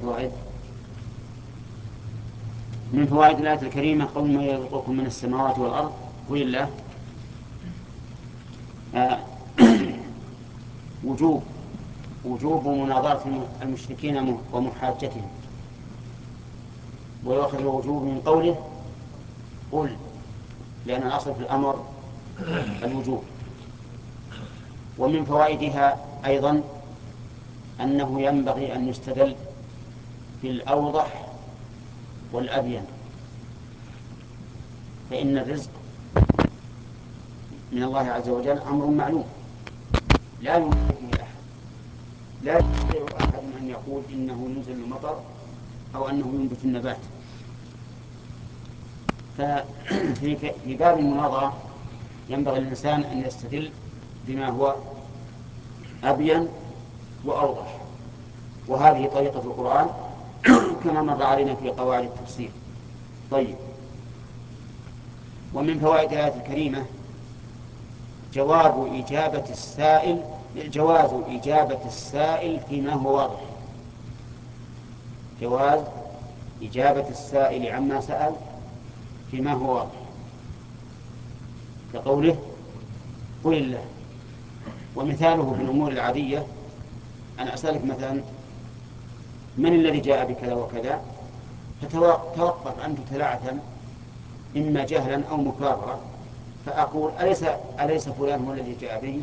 الفوائد. من فوائد الآية الكريمة قول ما يرزقكم من السماوات والأرض قل الله، وجوب مناظرة المشركين ومحاجتهم، ويؤخذ الوجوب من قوله قل، لأن الأصل في الأمر الوجوب. ومن فوائدها أيضا أنه ينبغي أن يستدل بالأوضح والأبين، فإن الرزق من الله عز وجل أمر معلوم لا يمكن فيه أحد، لا يستطيع أحد أن يقول إنه ينزل المطر أو أنه ينبت النبات. ففي باب المناظرة ينبغي الإنسان أن يستدل بما هو أبين وأوضح، وهذه طريقة القرآن كما مر علينا في قواعد التفسير. طيب، ومن فوائد الآية الكريمة جواز إجابة السائل فيما هو واضح، جواز إجابة السائل عما سأل فيما هو واضح، كقوله قل الله. ومثاله في الأمور العادية أنا أسألك مثلا من الذي جاء بكذا وكذا، فتوقف أن تتلعثم إما جهلا أو مكابرة، فأقول أليس فلان هو الذي جاء به،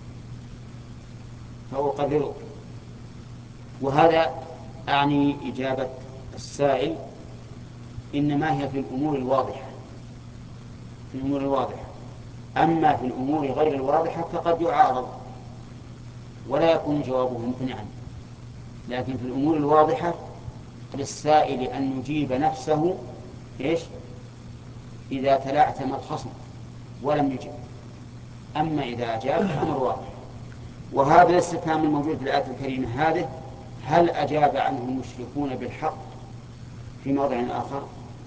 فأقررك. وهذا أعني إجابة السائل إنما هي في الأمور الواضحة، في الأمور الواضحة. أما في الأمور غير الواضحة فقد يعارض ولا يكون جوابه مقنعا، لكن في الأمور الواضحة للسائل أن يجيب نفسه إذا تلعثم الخصم ولم يجب. أما إذا أجاب الأمر واضح. وهذا الاستفهام الموجود في الآية الكريمة هذه هل أجاب عنه المشركون بالحق في موضع آخر؟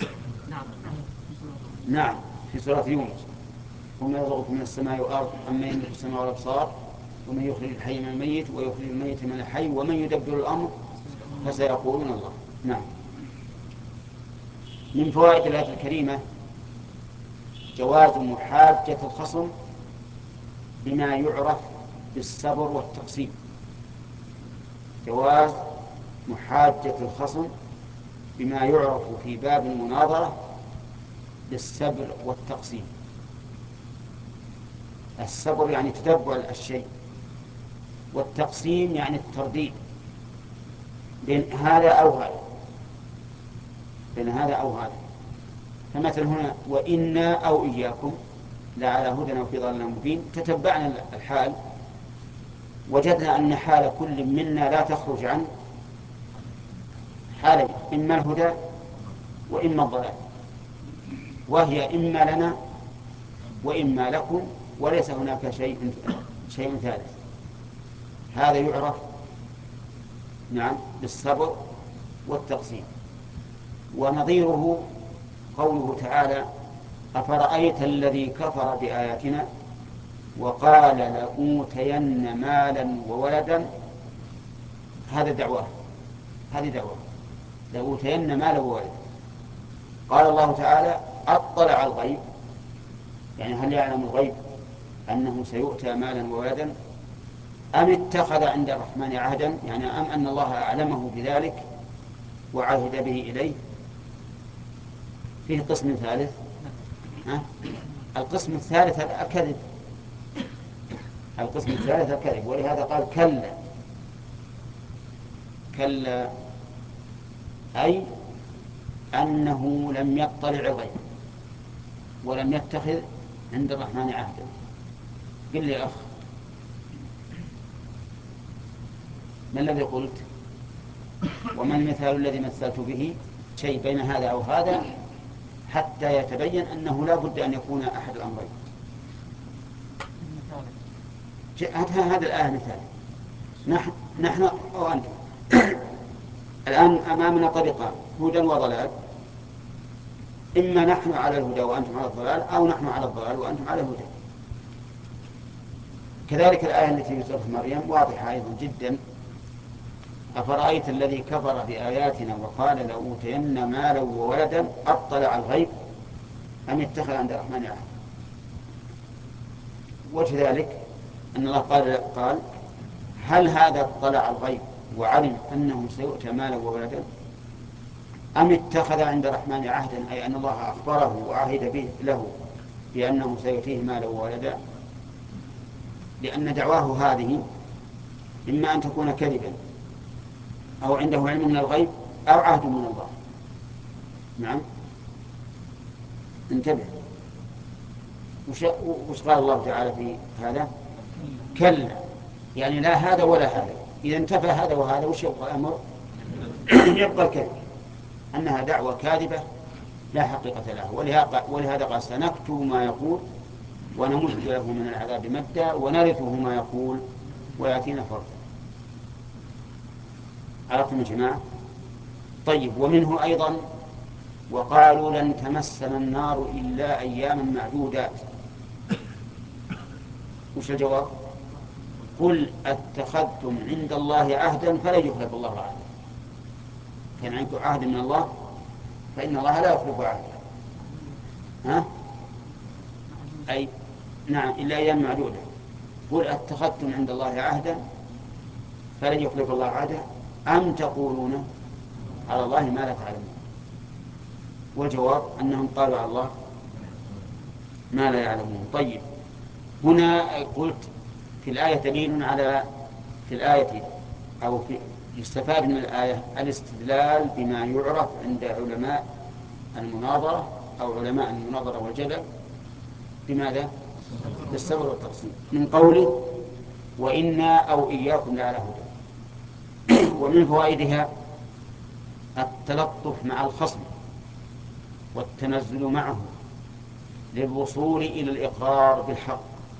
نعم، في سورة يونس وما يرزقكم من السماء والأرض أما يملك السماء والأبصار ومن يخرج الحي من الميت ويخرج الميت من الحي ومن يدبر الأمر فسيقولون الله. نعم. من فوائد الآية الكريمة جواز محاجة الخصم بما يعرف بالصبر والتقسيم، جواز محاجة الخصم بما يعرف في باب المناظرة بالصبر والتقسيم. الصبر يعني تتبع الشيء، والتقسيم يعني الترديد بين هذا أو هذا، بين هذا أو هذا. فمثلا هنا وإنا أو إياكم لعلى هدى وفي ضلال مبين، تتبعنا الحال وجدنا أن حال كل منا لا تخرج عن حالين، إما الهدى وإما الضلال، وهي إما لنا وإما لكم، وليس هناك شيء ثالث. هذا يعرف نعم بالصبر والتقسيم. ونظيره قوله تعالى أفرأيت الذي كفر بآياتنا وقال لأوتين مالا وولدا. هذا دعواه، هذه دعواه لأوتين مالا وولدا. قال الله تعالى أطلع على الغيب، يعني هل يعلم الغيب أنه سيؤتى مالا وولدا، أم اتخذ عند الرحمن عهدا، يعني أم أن الله أعلمه بذلك وعهد به إليه. فيه قسم ثالث، القسم الثالث الكذب، القسم الثالث الكذب، ولهذا قال كلا، كلا أي أنه لم يطلع الغيب ولم يتخذ عند الرحمن عهدا. قل لي أخ، ما الذي قلت؟ وما المثال الذي مثلت به؟ شيء بين هذا أو هذا حتى يتبين أنه لا بد أن يكون أحد الأمرين. هذا الآية مثال. نحن أو أنت الآن أمامنا طريقان، هدى وضلال، إما نحن على الهدى وأنتم على الضلال، أو نحن على الضلال وأنتم على الهدى. كذلك الآية التي في سورة مريم واضحة أيضا جدا، أفرأيت الذي كفر بآياتنا وقال لأوتين مالا وولدا أطلع الغيب أم اتخذ عند الرحمن عهدا. وجه ذلك أن الله قال هل هذا اطلع الغيب وعلم أنه سيؤتى مالا وولدا أم اتخذ عند الرحمن عهدا، أي أن الله أخبره وعهد به له بأنه سيؤتيه مالا وولدا. لأن دعواه هذه إما أن تكون كذبا أو عنده علم من الغيب أو عهد من الله. نعم، انتبه. وش قال الله تعالى في هذا؟ كلا، يعني لا هذا ولا هذا. إذا انتفى هذا وهذا وش يبقى الأمر؟ يبقى الكذب، أنها دعوة كاذبة لا حقيقة له. ولهذا قال سنكتب ما يقول ونمد له من العذاب مدا ونرثه ما يقول ويأتينا فردا. عرفتم يا جماعة؟ طيب، ومنه أيضا وقالوا لن تمسنا النار إلا أياما معدودات. وش الجواب؟ قل أتخذتم عند الله عهدا فلن يخلف الله عهدا. كان عندكم عهد من الله فإن الله لا يخلف عهدا. ها؟ أي نعم، إلا أيام معدودة. قل أتخذتم عند الله عهدا فلن يخلف الله عهدا أم تقولون على الله ما لا تعلمون. والجواب أنهم قالوا على الله ما لا يعلمون. طيب، هنا قلت في الآية دليل على في الآية أو في يستفاد من الآية الاستدلال بما يعرف عند علماء المناظرة أو علماء المناظرة والجدل. بماذا؟ بالصبر والتقسيم. من قوله وإنا أو إياكم لعلى هدى. ومن فوائدها التلطف مع الخصم والتنزل معه للوصول إلى الإقرار بالحق.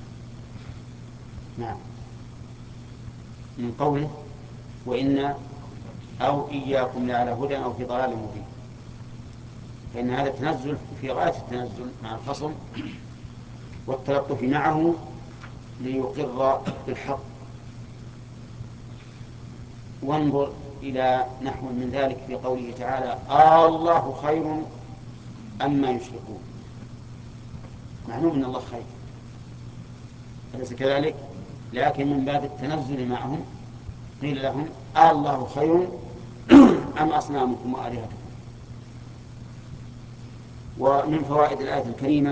نعم، من قوله وإنا أو إياكم لعلى هدى أو في ضلال مبين، فإن هذا التنزل في غاية التنزل مع الخصم والتلطف معه ليقر بالحق. وانظر إلى نحو من ذلك في قوله تعالى الله خير أما يشركون. معلوم أن الله خير، أليس كذلك؟ لكن من باب التنزل معهم قيل لهم الله خير أم أصنامكم وآلهتكم. ومن فوائد الآية الكريمة